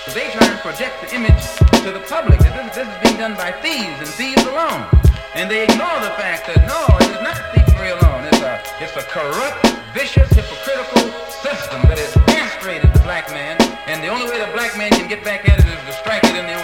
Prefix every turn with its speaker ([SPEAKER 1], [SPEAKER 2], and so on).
[SPEAKER 1] They try and project the image to the public that this is being done by thieves and thieves alone. And they ignore the fact that no, it is not thievery alone. It's a corrupt, vicious, hypocritical system that has castrated the black man. And the only way the black man can get back at it is to strike it in the